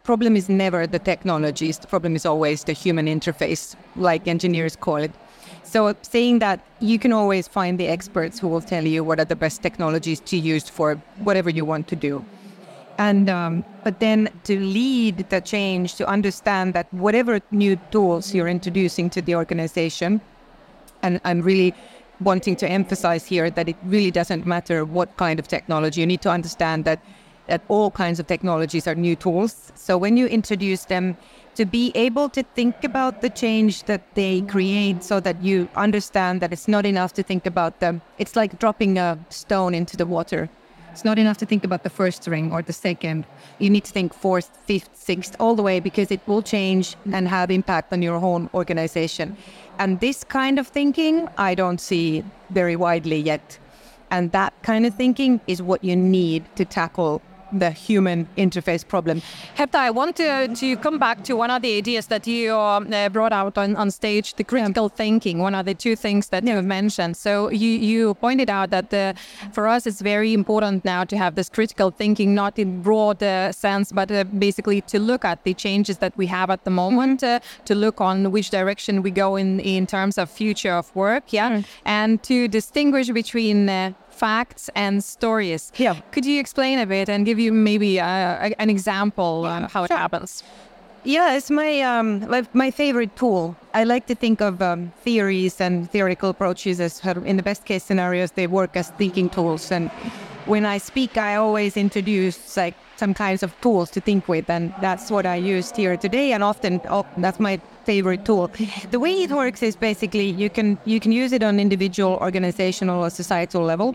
problem is never the technologies. The problem is always the human interface, like engineers call it. So saying that you can always find the experts who will tell you what are the best technologies to use for whatever you want to do. And but then to lead the change, to understand that whatever new tools you're introducing to the organization, and I'm really wanting to emphasize here that it really doesn't matter what kind of technology. You need to understand that all kinds of technologies are new tools. So when you introduce them, to be able to think about the change that they create so that you understand that it's not enough to think about them. It's like dropping a stone into the water. It's not enough to think about the first ring or the second. You need to think fourth, fifth, sixth, all the way, because it will change and have impact on your whole organization. And this kind of thinking, I don't see very widely yet. And that kind of thinking is what you need to tackle the human interface problem. Hepta, I want to come back to one of the ideas that you brought out on stage, the critical thinking, one of the two things that you mentioned. So you pointed out that for us it's very important now to have this critical thinking, not in broad sense, but basically to look at the changes that we have at the moment, to look on which direction we go in terms of future of work, and to distinguish between facts and stories. Could you explain a bit and give you maybe an example how it happens? Yeah, it's my favorite tool. I like to think of theories and theoretical approaches as in the best case scenarios, they work as thinking tools. And when I speak, I always introduce like some kinds of tools to think with, and that's what I used here today. And often, that's my favorite tool. The way it works is basically you can use it on individual, organizational, or societal level.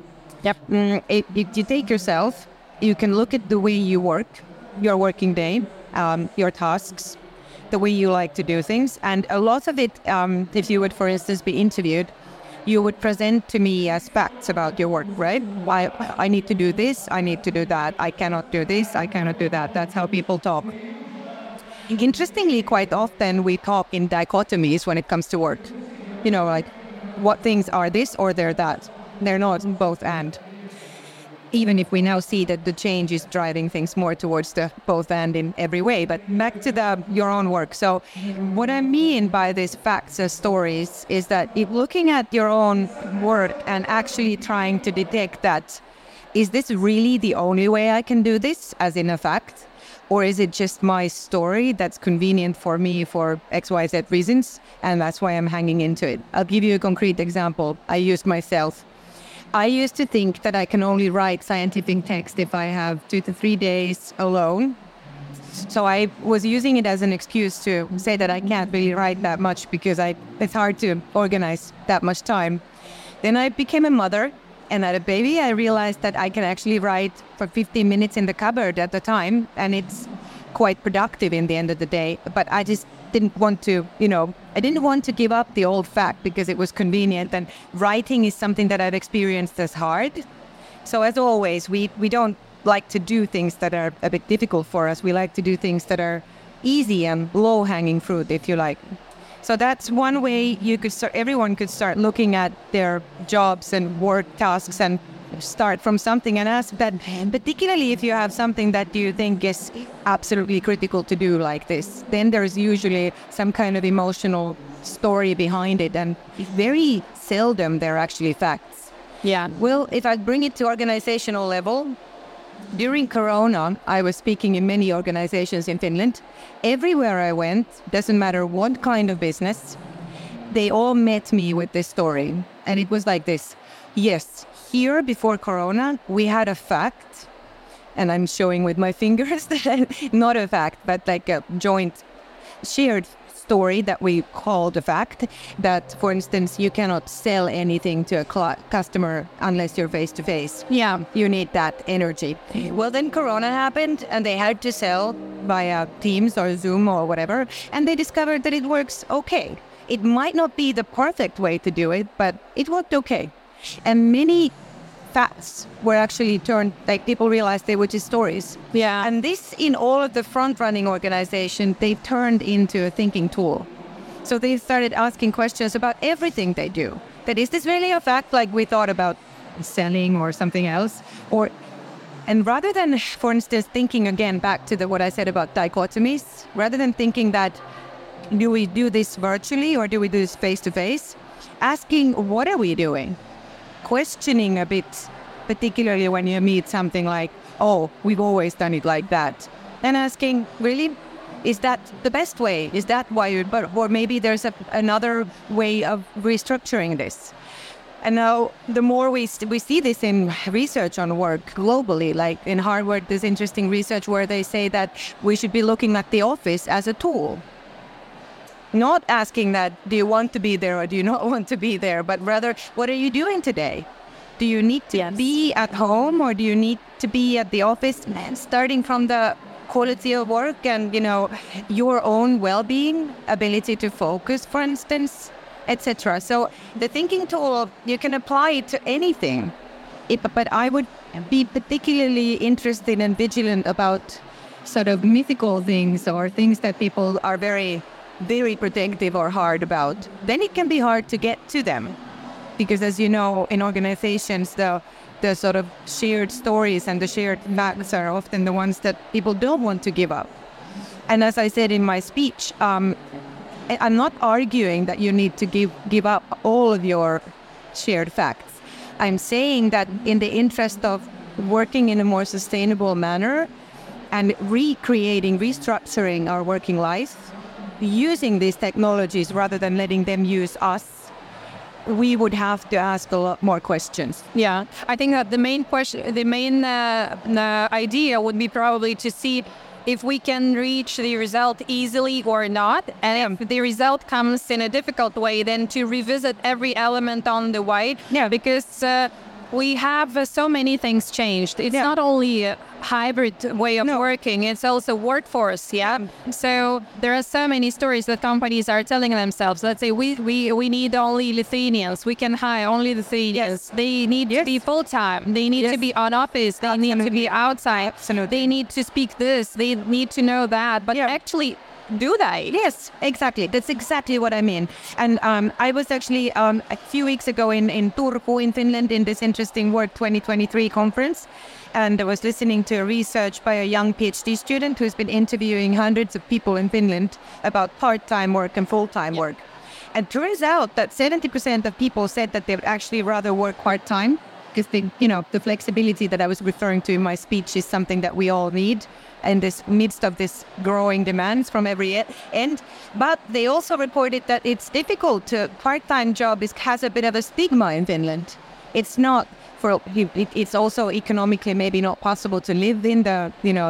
If you take yourself, you can look at the way you work, your working day, your tasks, the way you like to do things. And a lot of it, if you would, for instance, be interviewed, you would present to me as facts about your work, right? Why I need to do this, I need to do that, I cannot do this, I cannot do that. That's how people talk. Interestingly, quite often we talk in dichotomies when it comes to work. You know, like what things are this or they're that. They're not both and. Even if we now see that the change is driving things more towards the both and in every way. But back to your own work. So what I mean by these facts as stories is that if looking at your own work and actually trying to detect that, is this really the only way I can do this, as in a fact? Or is it just my story that's convenient for me for XYZ reasons, and that's why I'm hanging into it? I'll give you a concrete example. I used myself. I used to think that I can only write scientific text if I have 2 to 3 days alone. So I was using it as an excuse to say that I can't really write that much because it's hard to organize that much time. Then I became a mother and had a baby. I realized that I can actually write for 15 minutes in the cupboard at the time, and it's quite productive in the end of the day. But I just didn't want to, I didn't want to give up the old fact because it was convenient, and writing is something that I've experienced as hard. So as always, we don't like to do things that are a bit difficult for us. We like to do things that are easy and low-hanging fruit, if you like. So that's one way everyone could start looking at their jobs and work tasks and start from something and ask that, particularly if you have something that you think is absolutely critical to do like this, then there's usually some kind of emotional story behind it, and very seldom they're actually facts. Well, if I bring it to organizational level, during Corona, I was speaking in many organizations in Finland. Everywhere I went, doesn't matter what kind of business, they all met me with this story. And it was like this. Yes, here before Corona, we had a fact, and I'm showing with my fingers that not a fact, but like a joint shared story that we called a fact, that, for instance, you cannot sell anything to a customer unless you're face-to-face. You need that energy. Well, then Corona happened, and they had to sell via Teams or Zoom or whatever, and they discovered that it works okay. It might not be the perfect way to do it, but it worked okay. And many facts were actually turned, like people realized they were just stories. And this, in all of the front-running organization, they turned into a thinking tool. So they started asking questions about everything they do. That is this really a fact, like we thought about selling or something else? Or And rather than, for instance, thinking again back to what I said about dichotomies, rather than thinking that do we do this virtually or do we do this face-to-face, asking what are we doing? Questioning a bit, particularly when you meet something like, oh, we've always done it like that. And asking, really, is that the best way? Is that why or maybe there's another way of restructuring this? And now the more we see this in research on work globally, like in Harvard, there's interesting research where they say that we should be looking at the office as a tool. Not asking that, do you want to be there or do you not want to be there? But rather, what are you doing today? Do you need to be at home or do you need to be at the office? Starting from the quality of work and, your own well-being, ability to focus, for instance, etc. So the thinking tool, you can apply it to anything. But I would be particularly interested and vigilant about sort of mythical things or things that people are very, very protective or hard about. Then it can be hard to get to them. Because as you know, in organizations, the sort of shared stories and the shared facts are often the ones that people don't want to give up. And as I said in my speech, I'm not arguing that you need to give up all of your shared facts. I'm saying that in the interest of working in a more sustainable manner and restructuring our working life, using these technologies rather than letting them use us, we would have to ask a lot more questions. Yeah, I think that the main idea would be probably to see if we can reach the result easily or not. And if the result comes in a difficult way, then to revisit every element on the way. Yeah. Because we have so many things changed. It's not only a hybrid way of working, it's also workforce. Yeah. So there are so many stories that companies are telling themselves. Let's say we need only Lithuanians. We can hire only Lithuanians. Yes. They need to be full-time. They need to be on office. They need to be outside. Absolutely. They need to speak this. They need to know that. But actually, do they? Yes, exactly. That's exactly what I mean. And I was actually a few weeks ago in Turku in Finland in this interesting Work 2023 conference. And I was listening to a research by a young PhD student who's been interviewing hundreds of people in Finland about part-time work and full-time work. And it turns out that 70% of people said that they would actually rather work part-time because the flexibility that I was referring to in my speech is something that we all need in this midst of this growing demands from every end. But they also reported that it's difficult to part-time job has a bit of a stigma in Finland. It's not it's also economically maybe not possible to live in the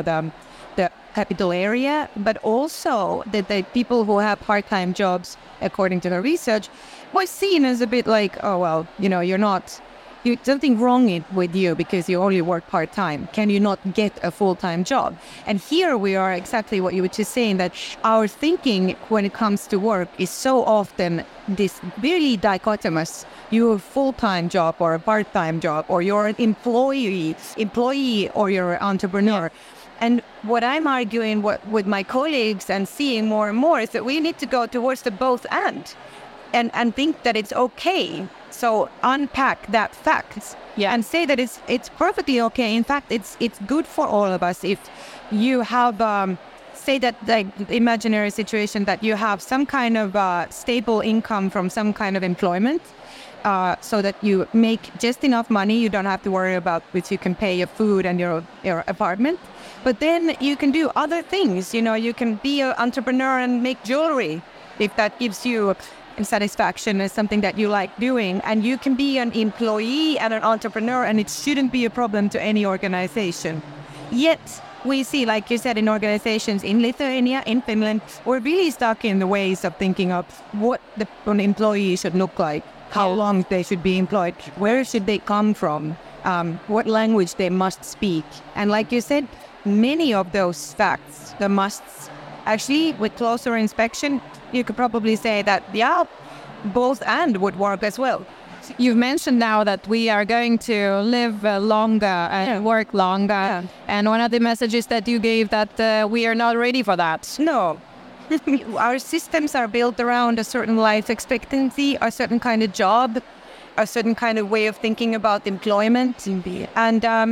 capital area, but also that the people who have part-time jobs, according to the research, was seen as a bit like, oh well, something wrong with you because you only work part-time. Can you not get a full-time job? And here we are exactly what you were just saying, that our thinking when it comes to work is so often this really dichotomous. You're a full-time job or a part-time job, or you're an employee or you're an entrepreneur. And what I'm arguing with my colleagues and seeing more and more is that we need to go towards the both and think that it's okay. So unpack that fact and say that it's perfectly okay. In fact, it's good for all of us if you have, say that the imaginary situation that you have some kind of stable income from some kind of employment, so that you make just enough money. You don't have to worry about which you can pay your food and your apartment. But then you can do other things. You can be an entrepreneur and make jewelry if that gives you satisfaction is something that you like doing, and you can be an employee and an entrepreneur, and it shouldn't be a problem to any organization. Yet we see, like you said, in organizations in Lithuania, in Finland, we're really stuck in the ways of thinking of what an employee should look like, how long they should be employed, where should they come from, what language they must speak. And like you said, many of those facts, the musts, actually with closer inspection, you could probably say that, both and would work as well. You've mentioned now that we are going to live longer and work longer. Yeah. And one of the messages that you gave that we are not ready for that. No. Our systems are built around a certain life expectancy, a certain kind of job, a certain kind of way of thinking about employment. And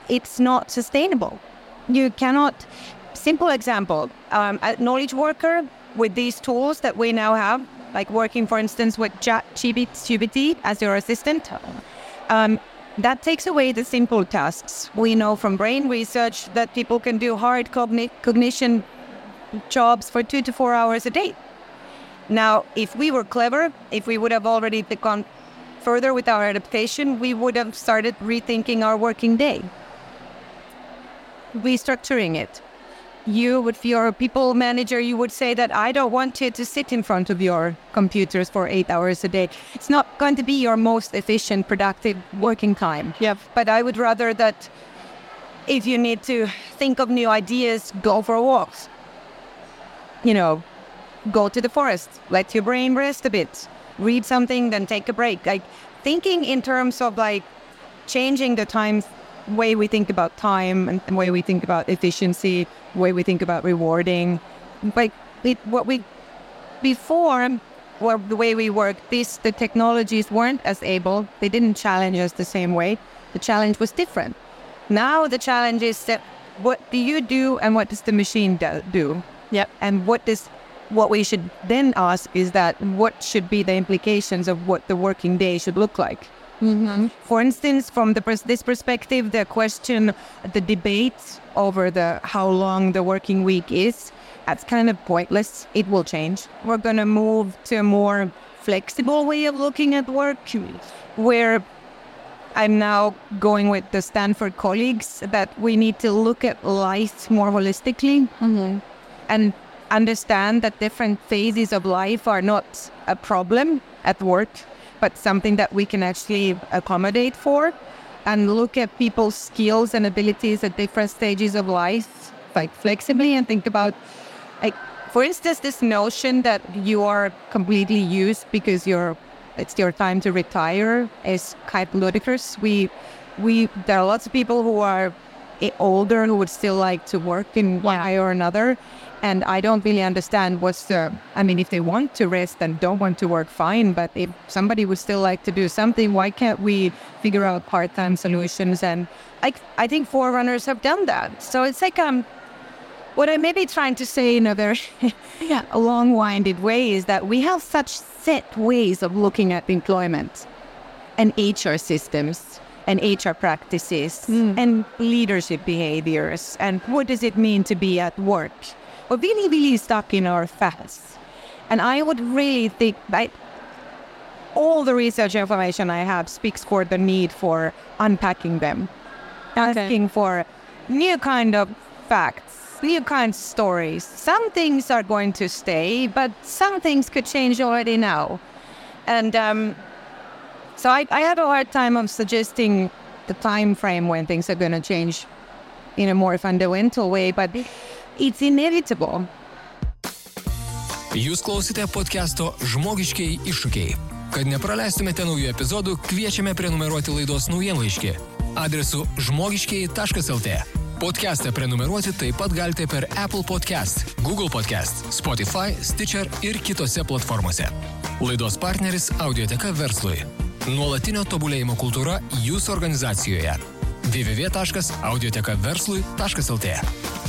it's not sustainable. You cannot, simple example, a knowledge worker with these tools that we now have, like working, for instance, with ChatGPT as your assistant, that takes away the simple tasks. We know from brain research that people can do hard cognition jobs for 2 to 4 hours a day. Now, if we were clever, if we would have already gone further with our adaptation, we would have started rethinking our working day, restructuring it. You, if you're a people manager, you would say that I don't want you to sit in front of your computers for 8 hours a day. It's not going to be your most efficient, productive working time. Yep. But I would rather that if you need to think of new ideas, go for walks. Go to the forest, let your brain rest a bit, read something, then take a break. Like thinking in terms of like changing the way we think about time and the way we think about efficiency, the way we think about rewarding. Like before, the way we worked, the technologies weren't as able, they didn't challenge us the same way. The challenge was different. Now the challenge is that what do you do and what does the machine do? Yep. And what we should then ask is that what should be the implications of what the working day should look like? Mm-hmm. For instance, from this perspective, the debate over how long the working week is, that's kind of pointless. It will change. We're going to move to a more flexible way of looking at work, where I'm now going with the Stanford colleagues that we need to look at life more holistically and understand that different phases of life are not a problem at work, but something that we can actually accommodate for, and look at people's skills and abilities at different stages of life, like flexibly, and think about, like, for instance, this notion that you are completely used because it's your time to retire is kind of ludicrous. There are lots of people who are older who would still like to work in one way or another. And I don't really understand if they want to rest and don't want to work, fine. But if somebody would still like to do something, why can't we figure out part-time solutions? And I think forerunners have done that. So it's like, what I may be trying to say in a very long-winded way is that we have such set ways of looking at employment and HR systems and HR practices and leadership behaviors. And what does it mean to be at work? We're really, really stuck in our facts. And I would really think that all the research information I have speaks for the need for unpacking them, asking for new kind of facts, new kinds of stories. Some things are going to stay, but some things could change already now. And so I have a hard time of suggesting the time frame when things are going to change in a more fundamental way, but it's inevitable. Jūs klausite podcast'o Žmogiškieji iššūkiai. Kad nepraleistumėte naujų epizodų, kviečiame prenumeruoti laidos naujienlaiškį adresu žmogiškieji.lt. Podcast'ą prenumeruoti taip pat galite per Apple Podcast, Google Podcast, Spotify, Stitcher ir kitose platformose. Laidos partneris Audioteka verslui. Nuolatinio tobulėjimo kultūra jūsų organizacijoje. www.audiotekaverslui.lt